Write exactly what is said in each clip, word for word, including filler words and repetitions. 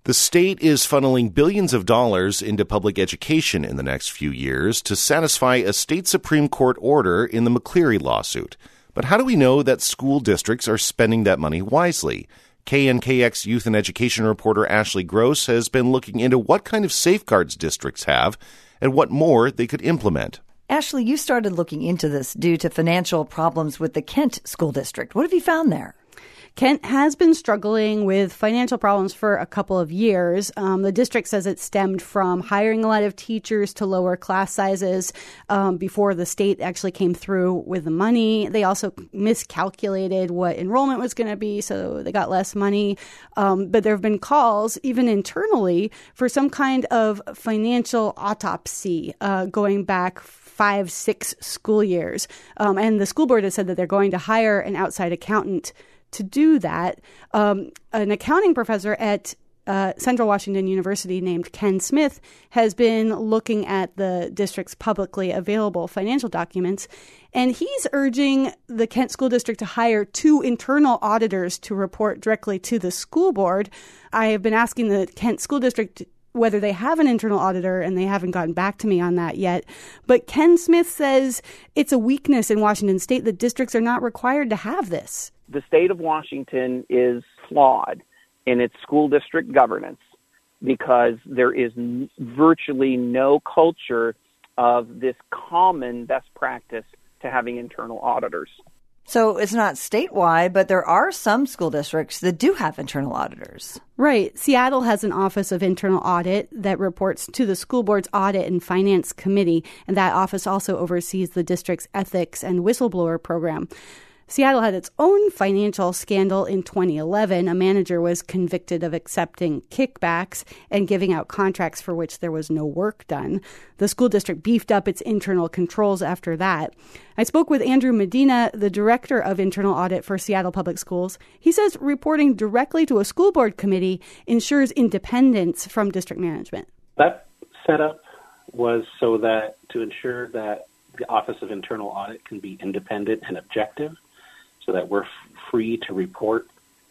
The state is funneling billions of dollars into public education in the next few years to satisfy a state Supreme Court order in the McCleary lawsuit. But how do we know that school districts are spending that money wisely? K N K X youth and education reporter Ashley Gross has been looking into what kind of safeguards districts have and what more they could implement. Ashley, you started looking into this due to financial problems with the Kent School District. What have you found there? Kent has been struggling with financial problems for a couple of years. Um, the district says it stemmed from hiring a lot of teachers to lower class sizes um, before the state actually came through with the money. They also miscalculated what enrollment was going to be, so they got less money. Um, but there have been calls, even internally, for some kind of financial autopsy uh, going back five, six school years. Um, and the school board has said that they're going to hire an outside accountant to do that. Um, an accounting professor at uh, Central Washington University named Ken Smith has been looking at the district's publicly available financial documents, and he's urging the Kent School District to hire two internal auditors to report directly to the school board. I have been asking the Kent School District whether they have an internal auditor, and they haven't gotten back to me on that yet. But Ken Smith says it's a weakness in Washington state that districts are not required to have this. The state of Washington is flawed in its school district governance because there is n- virtually no culture of this common best practice to having internal auditors. So it's not statewide, but there are some school districts that do have internal auditors. Right. Seattle has an Office of Internal Audit that reports to the school board's Audit and Finance Committee, and that office also oversees the district's ethics and whistleblower program. Seattle had its own financial scandal in twenty eleven. A manager was convicted of accepting kickbacks and giving out contracts for which there was no work done. The school district beefed up its internal controls after that. I spoke with Andrew Medina, the director of internal audit for Seattle Public Schools. He says reporting directly to a school board committee ensures independence from district management. That setup was so that to ensure that the Office of Internal Audit can be independent and objective, so that we're f- free to report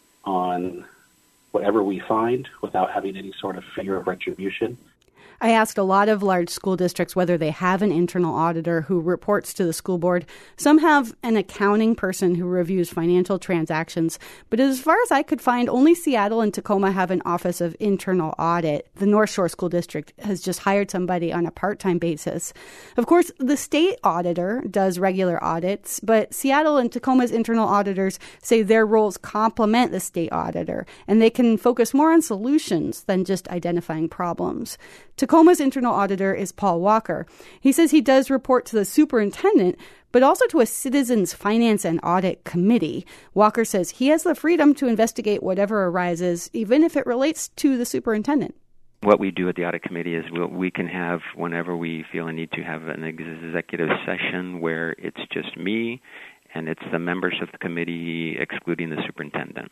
on whatever we find without having any sort of fear of retribution. I asked a lot of large school districts whether they have an internal auditor who reports to the school board. Some have an accounting person who reviews financial transactions. But as far as I could find, only Seattle and Tacoma have an Office of Internal Audit. The North Shore School District has just hired somebody on a part-time basis. Of course, the state auditor does regular audits, but Seattle and Tacoma's internal auditors say their roles complement the state auditor, and they can focus more on solutions than just identifying problems. Tacoma's internal auditor is Paul Walker. He says he does report to the superintendent, but also to a Citizens Finance and Audit Committee. Walker says he has the freedom to investigate whatever arises, even if it relates to the superintendent. What we do at the audit committee is we'll, we can have, whenever we feel a need to have an executive session where it's just me and it's the members of the committee excluding the superintendent.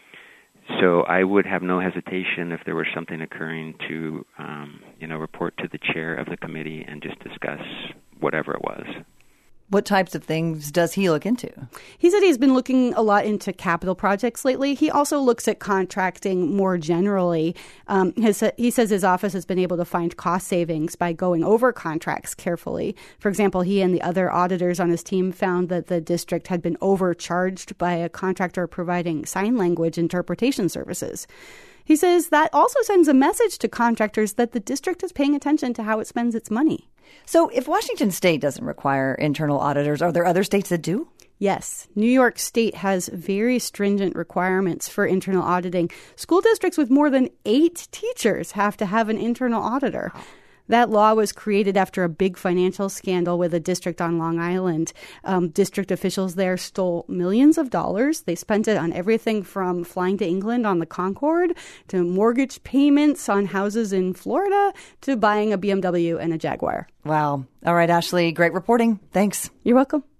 So I would have no hesitation if there were something occurring to, um, you know, report to the chair of the committee and just discuss whatever it was. What types of things does he look into? He said he's been looking a lot into capital projects lately. He also looks at contracting more generally. Um, his, he says his office has been able to find cost savings by going over contracts carefully. For example, he and the other auditors on his team found that the district had been overcharged by a contractor providing sign language interpretation services. He says that also sends a message to contractors that the district is paying attention to how it spends its money. So if Washington State doesn't require internal auditors, are there other states that do? Yes. New York State has very stringent requirements for internal auditing. School districts with more than eight teachers have to have an internal auditor. That law was created after a big financial scandal with a district on Long Island. Um, district officials there stole millions of dollars. They spent it on everything from flying to England on the Concorde to mortgage payments on houses in Florida to buying a B M W and a Jaguar. Wow. All right, Ashley, great reporting. Thanks. You're welcome.